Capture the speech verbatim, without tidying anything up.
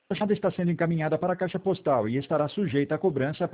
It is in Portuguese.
A chamada está sendo encaminhada para a caixa postal e estará sujeita a cobrança